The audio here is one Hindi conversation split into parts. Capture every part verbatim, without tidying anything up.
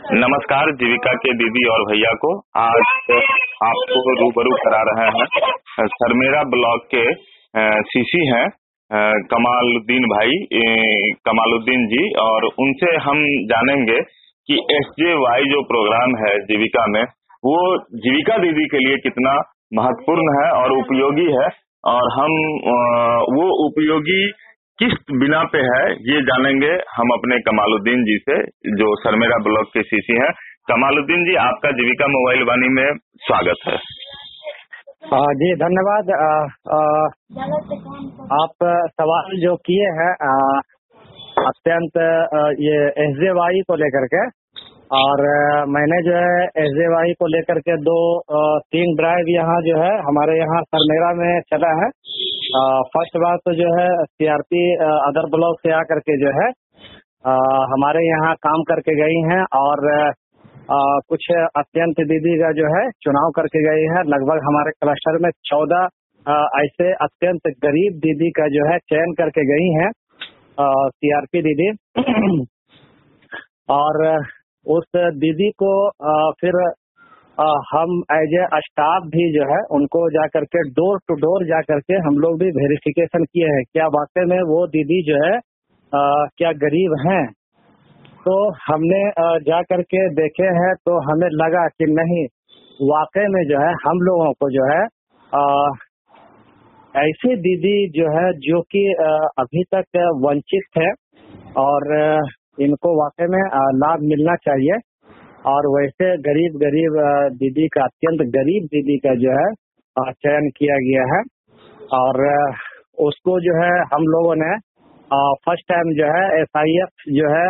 नमस्कार जीविका के दीदी और भैया को। आज आपको रूबरू करा रहे हैं सरमेरा ब्लॉक के सीसी हैं कमालुद्दीन भाई कमालुद्दीन जी, और उनसे हम जानेंगे कि एस जे वाई जो प्रोग्राम है जीविका में, वो जीविका दीदी के लिए कितना महत्वपूर्ण है और उपयोगी है, और हम वो उपयोगी किस बिना पे है ये जानेंगे हम अपने कमालुद्दीन जी से, जो सरमेरा ब्लॉक के सीसी हैं। कमालुद्दीन जी, आपका जीविका मोबाइल वाणी में स्वागत है। आ, जी धन्यवाद। आ, आ, आप सवाल जो किए हैं अत्यंत ये एस जे वाई को लेकर के, और मैंने जो है एस जे वाई को लेकर के दो तीन ड्राइव यहाँ जो है हमारे यहाँ सरमेरा में चला है। फर्स्ट बात तो जो है सीआरपी अदर ब्लॉक से आकर के जो है आ, हमारे यहाँ काम करके गई हैं, और आ, कुछ अत्यंत दीदी का जो है चुनाव करके गई है। लगभग हमारे क्लस्टर में चौदह ऐसे अत्यंत गरीब दीदी का जो है चयन करके गई हैं सीआरपी दीदी। और उस दीदी को आ, फिर आ, हम एज ए स्टाफ भी जो है उनको जा करके डोर टू डोर जा करके हम लोग भी वेरिफिकेशन किए हैं, क्या वाकई में वो दीदी जो है आ, क्या गरीब हैं। तो हमने आ, जा करके देखे हैं तो हमें लगा कि नहीं, वाकई में जो है हम लोगों को जो है आ, ऐसी दीदी जो है जो कि अभी तक वंचित है, और इनको वाकई में लाभ मिलना चाहिए। और वैसे गरीब गरीब दीदी का, अत्यंत गरीब दीदी का जो है चयन किया गया है, और उसको जो है हम लोगों ने फर्स्ट टाइम जो है एस आई एफ जो है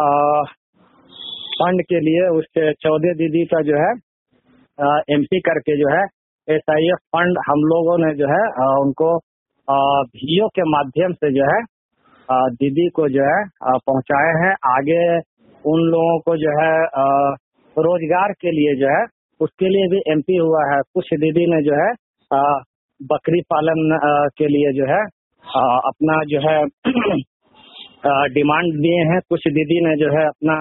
फंड के लिए उस चौदह दीदी का जो है एमपी करके जो है एस आई एफ फंड हम लोगों ने जो है उनको वीओ के माध्यम से जो है दीदी को जो है पहुंचाए हैं। आगे उन लोगों को जो है रोजगार के लिए जो है उसके लिए भी एमपी हुआ है। कुछ दीदी ने जो है बकरी पालन के लिए जो है अपना जो है डिमांड दिए हैं। कुछ दीदी ने जो है अपना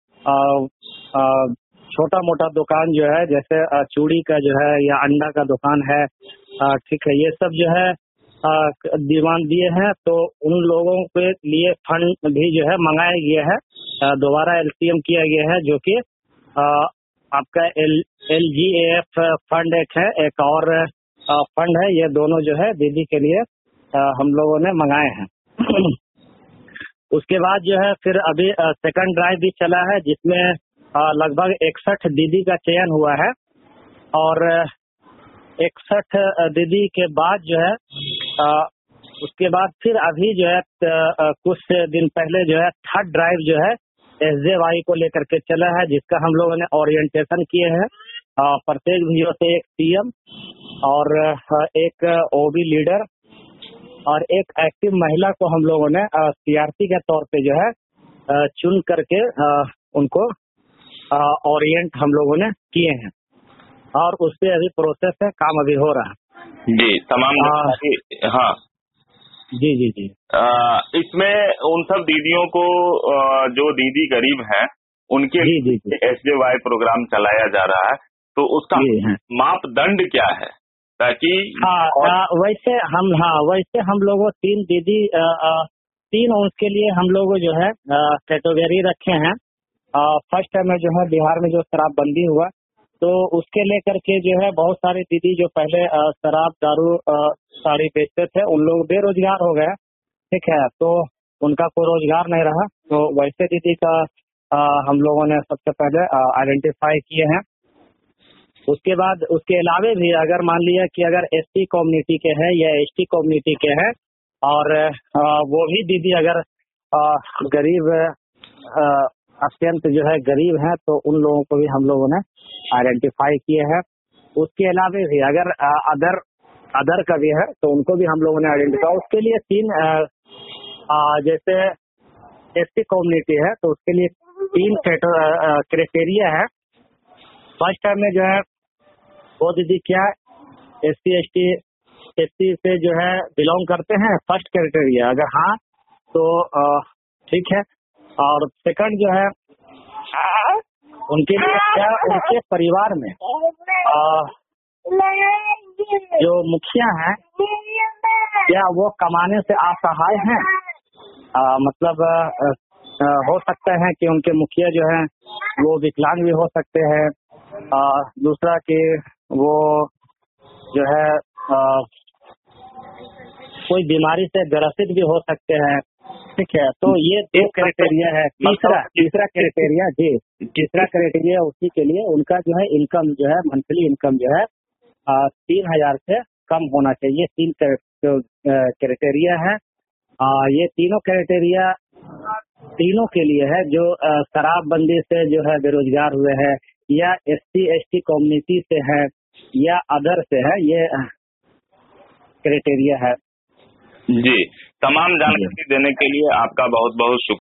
छोटा मोटा दुकान जो है, जैसे चूड़ी का जो है या अंडा का दुकान है, ठीक है, ये सब जो है डिमांड दिए हैं। तो उन लोगों के लिए फंड भी जो है मंगाया गया है, दोबारा एलसीएम किया गया है, जो कि आपका L L G A F fund एक है, एक और फंड है। ये दोनों जो है दीदी के लिए हम लोगों ने मंगाए हैं। उसके बाद जो है फिर अभी सेकंड ड्राइव भी चला है, जिसमें लगभग इकसठ दीदी का चयन हुआ है, और इकसठ दीदी के बाद जो है आ, उसके बाद फिर अभी जो है आ, कुछ दिन पहले जो है थर्ड ड्राइव जो है एस जे वाई को लेकर के चला है, जिसका हम लोगों ने ओरिएंटेशन किए हैं। प्रत्येक वीडियो से एक सीएम और एक ओबी लीडर और एक एक्टिव महिला को हम लोगों ने सीआरपी के तौर पे जो है चुन करके आ, उनको ओरिएंट हम लोगों ने किए हैं, और उस पे अभी प्रोसेस है, काम अभी हो रहा है जी। तमाम आ, हाँ जी जी जी आ, इसमें उन सब दीदियों को आ, जो दीदी गरीब हैं उनके लिए एस जे वाई प्रोग्राम चलाया जा रहा है, तो उसका मापदंड क्या है, ताकि हाँ और... वैसे हम हाँ वैसे हम लोगों तीन दीदी आ, आ, तीन उसके लिए हम लोग जो है कैटेगरी रखे हैं। फर्स्ट में जो है बिहार में जो शराबबंदी हुआ, तो उसके लेकर के जो है बहुत सारी दीदी जो पहले शराब दारू साड़ी बेचते थे, उन लोग बेरोजगार हो गए, ठीक है, तो उनका कोई रोजगार नहीं रहा। तो वैसे दीदी का आ, हम लोगों ने सबसे पहले आइडेंटिफाई किए हैं। उसके बाद उसके अलावे भी अगर मान लिया कि अगर एसटी कम्युनिटी के हैं या एसटी कम्युनिटी के हैं, और आ, वो भी दीदी अगर आ, गरीब आ, अत्यंत जो है गरीब हैं, तो उन लोगों को भी हम लोगों ने आइडेंटिफाई किए हैं। उसके अलावा भी अगर अदर अदर का भी है तो उनको भी हम लोगों ने आइडेंटिफाई, उसके लिए तीन आ, आ, जैसे एसटी कम्युनिटी है तो उसके लिए तीन क्राइटेरिया है। फर्स्ट टाइम में जो है वो दीदी क्या S C S T S C से जो है बिलोंग करते हैं, फर्स्ट क्राइटेरिया, अगर हाँ तो ठीक है। और सेकंड जो है उनके लिए क्या उनके परिवार में आ, जो मुखिया हैं क्या वो कमाने से असहाय हैं? आ, मतलब आ, आ, हो सकता है कि उनके मुखिया जो हैं वो विकलांग भी हो सकते हैं। आ, दूसरा कि वो जो है आ, कोई बीमारी से ग्रसित भी हो सकते हैं। ठीक है, तो ये दो क्राइटेरिया है। तीसरा तीसरा क्राइटेरिया जी तीसरा क्राइटेरिया उसी के लिए उनका जो है इनकम जो है मंथली इनकम जो है आ, तीन हजार से कम होना चाहिए। तीन क्राइटेरिया है। आ, ये तीनों क्राइटेरिया तीनों के लिए है जो शराबबंदी से जो है बेरोजगार हुए हैं या S C S T community से है या अदर से है, ये क्राइटेरिया है। जी, तमाम जानकारी देने के लिए आपका बहुत बहुत शुक्रिया।